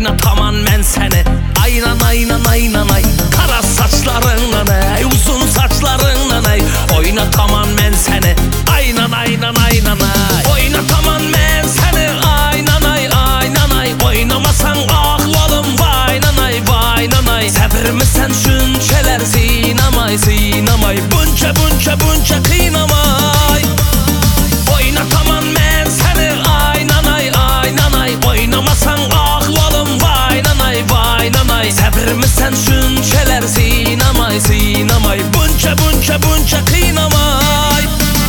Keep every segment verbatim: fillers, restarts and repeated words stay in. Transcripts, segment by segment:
Oynatamam mən səni. Aynan aynan aynan ay. Kara saçlarınla ey, uzun saçlarınla ey. Oynatamam mən səni. Aynan aynan aynan ay. Oynatamam mən səni. Aynan ay aynan ay. Oynamasan ağlalım vaynanay vaynanay. Səbirmisən şünçələr sinamay sinamay. Bunca bunca bunca qıynamay. Oynatamam mən səni. Aynanay aynanay. Oynamasan ağlalım vaynanay vaynanay. Səbirmisən şünçələr sinamay sinamay. Bunca bunca bunca qıynamay.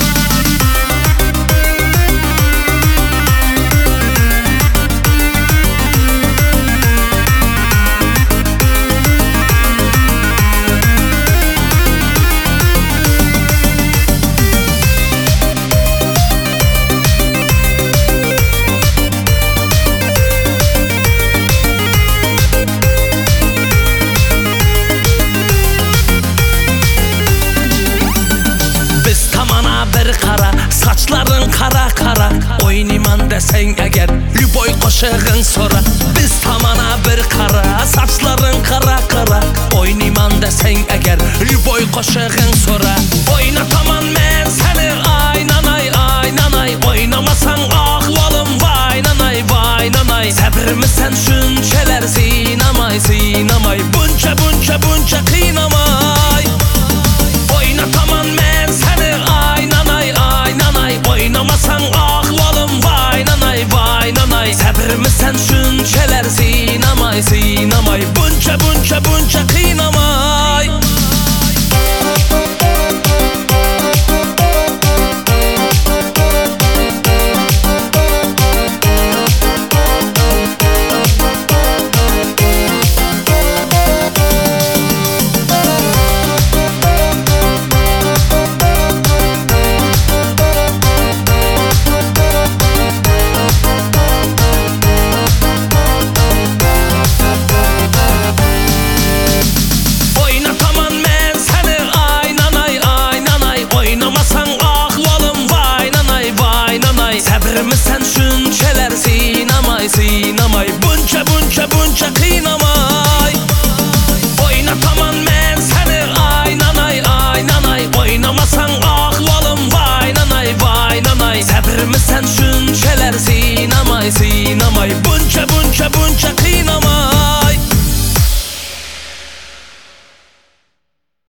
Saçların kara kara. Oynaman desen eğer Lüboy koşağın sonra. Biz tamana bir kara. Saçların kara kara. Oynaman desen eğer Lüboy koşağın sonra. Oynatamam mən səni. Aynanay aynanay. Oynamasan ağlalım vaynanay vaynanay. Səbirmisən şünçələr sinamay sinamay. Bunca bunca bunca qıynamay. Oynatamam mən səni. Aynanay aynanay. Oynamasan ağlalım vaynanay vaynanay. Səbirmisən şünçələr sinamay sinamay. Bunca bunca bunca qıynamay. Səbirmisən şünçələr sinamay sinamay. Bunca bunca bunca qıynamay. Oynatamam mən səni. Aynanay aynanay. Oynamasan ağlalım vaynanay vaynanay. Səbirmisən şünçələr sinamay sinamay. Bunca bunca bunca qıynamay.